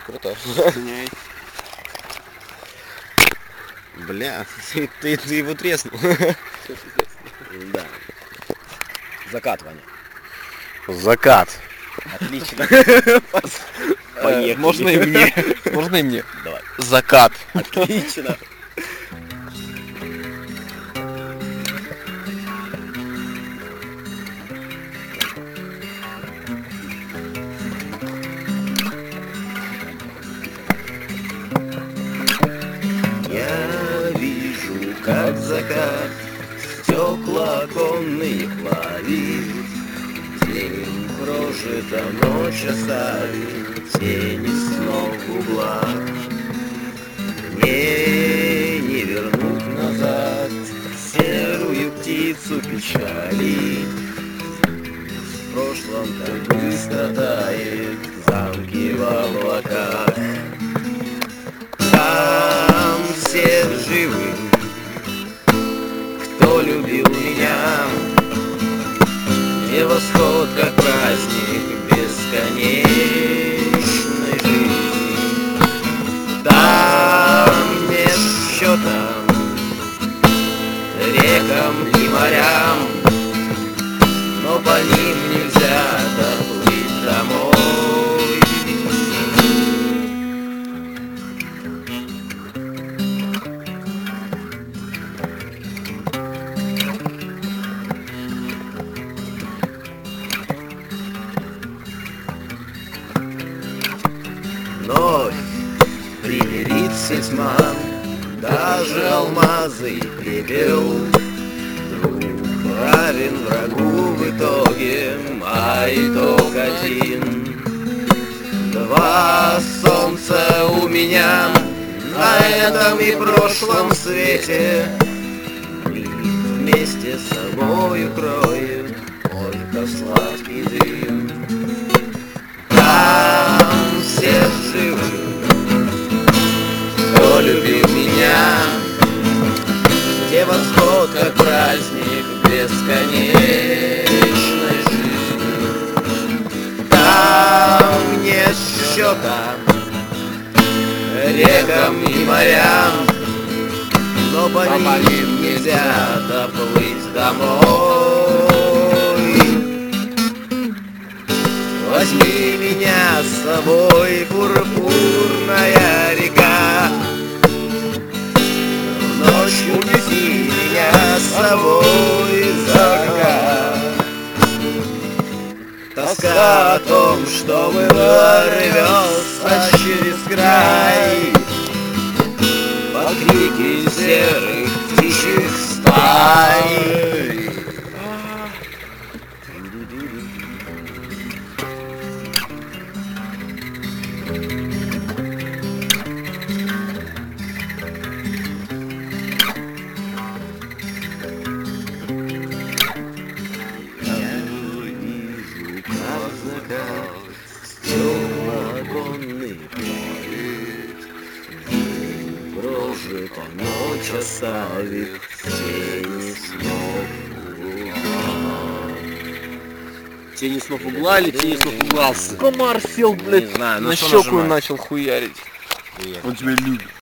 Круто. Извиняй. Бля, ты его треснул. Да. Закатывание. Закат. Отлично. Поехали. Можно и мне. Можно и мне. Давай. Закат. Отлично. Я вижу, как закат стекла оконные плавит. День прожит, а ночь оставит тени снов в углах. Мне не вернуть назад серую птицу печали. В прошлом так быстро тает замки в облаках. Там все живы, кто любил меня. Где восход, как праздник бесконечной жизни. Там нет счета рекам и морям, но по ним нельзя доплыть домой. Вновь примирится тьма, даже алмазы и пепел. Друг равен врагу в итоге, а итог один. Два солнца у меня на этом и прошлом свете. Мир вместе с собой укроет только сладкий дым. Там все живы, кто любил меня. Где восход, как праздник бесконечной жизни. Там нет счета рекам и морям, но по ним нельзя доплыть домой. Возьми меня с собой, пурпурная река. Ночью унеси меня с собой за закат. Тоска о том, что было, рвется через край под крики серых птичьих стай. Оконный плавит, день прожит, а ночь оставит тени снов угла. Тени снов угла или тени снов угла? Комар сел, блядь, Не знаю, ну на что щеку и нажимать? начал хуярить. Он тебя любит.